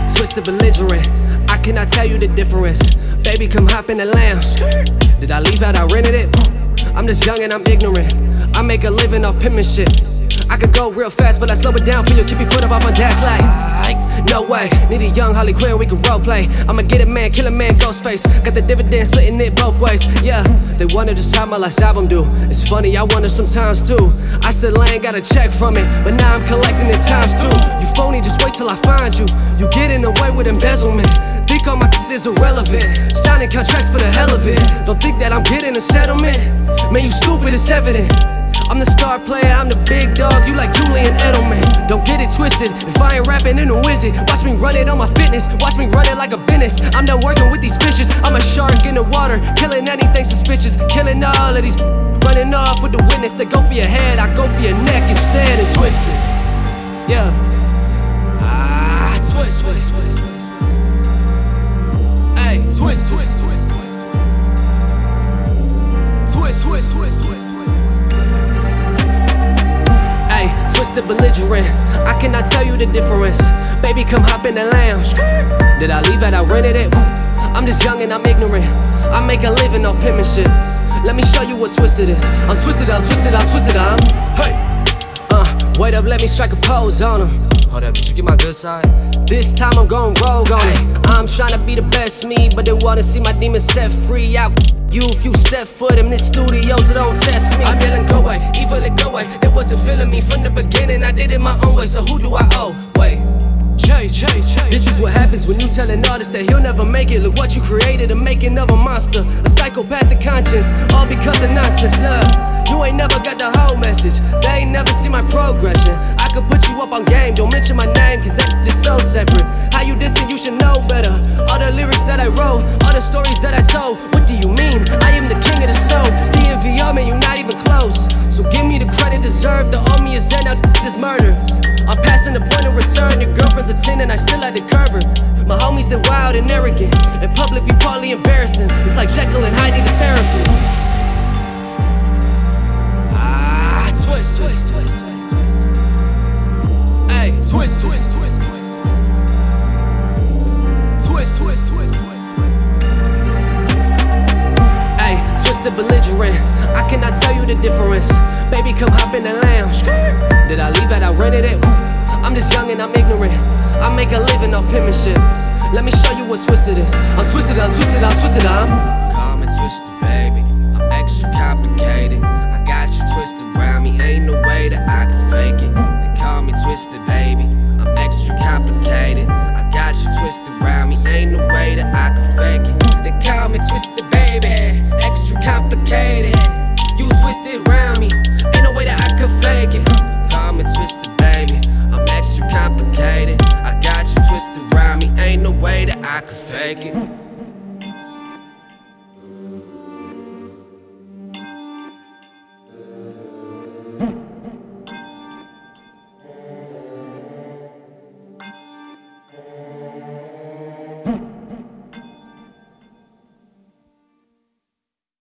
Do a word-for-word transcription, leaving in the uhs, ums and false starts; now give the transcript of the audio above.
Twisted belligerent, I cannot tell you the difference. Baby, come hop in the lounge. Did I leave out? I rented it. I'm just young and I'm ignorant. I make a living off penmanship. I could go real fast, but I slow it down for you. Keep your foot up off my dash like, no way. Need a young Harley Quinn, we can roleplay. I'ma get it, man, kill a man, Ghostface. Got the dividend, splitting it both ways. Yeah, they wonder just how my last album do. It's funny, I wonder sometimes too. I still ain't got a check from it, but now I'm collecting it times two. You phony, just wait till I find you. You get in the way with embezzlement. Think all my is irrelevant. Signing contracts for the hell of it. Don't think that I'm getting a settlement. Man, you stupid, it's evident. I'm the star player, I'm the big dog, you like Julian Edelman. Don't get it twisted, if I ain't rapping, then who is it? Watch me run it on my fitness, watch me run it like a business. I'm done working with these fishes, I'm a shark in the water, killing anything suspicious, killing all of these, running off with the witness. They go for your head, I go for your neck instead and twist it. Yeah. Ah, twist, twist. Hey, twist, twist, twist, twist, twist, twist, twist. Twisted belligerent, I cannot tell you the difference. Baby, come hop in the lounge. Did I leave out? I rented it. I'm just young and I'm ignorant. I make a living off penmanship. Let me show you what twisted is. I'm twisted, I'm twisted, I'm twisted, I'm hey. Uh, wait up, let me strike a pose on him. Hold up, did you get my good side? This time I'm going rogue on it. I'm trying to be the best me, but they wanna see my demons set free. Out you if you step foot in this studio, so don't test me. I'm yelling go away, evil it go away. They wasn't feeling me from the beginning, I did it my own way, so who do I owe? Wait, chase, chase, chase. This is what happens when you tell an artist that he'll never make it. Look what you created, a making of a monster, a psychopathic conscience, all because of nonsense. Look, you ain't never got the whole message. They ain't never see my progression. I could put you up on game, don't mention my name, cause that is so separate. How you dissing, you should know better. All the lyrics that I wrote, all the stories that I told. What do you mean? I am the king of the snow. D M V R, man, you not even close. So give me the credit deserved. The army is dead, now this murder. I'm passing the point of return. Your girlfriend's a ten and I still had to curb her. My homies, they're wild and arrogant. In public, we partly embarrassing. It's like Jekyll and Hyde need a therapist. Ah, twist, twist, twist. Hey, twist, twist, twist, twist, twist, twist, twist. Hey, twisted belligerent, I cannot tell you the difference. Baby, come hop in the lounge. Did I leave out? I rented it. I'm just young and I'm ignorant. I make a living off penmanship. Let me show you what twisted is. I'm twisted, I'm twisted, I'm twisted, I'm calm and twisted, baby. I'm extra complicated. I got you twisted around me. Ain't no way that I can fake it. They call me twisted, baby. I'm extra complicated. I got you twisted around me. Ain't no way that I can fake it. They call me twisted, baby. Extra complicated. You twisted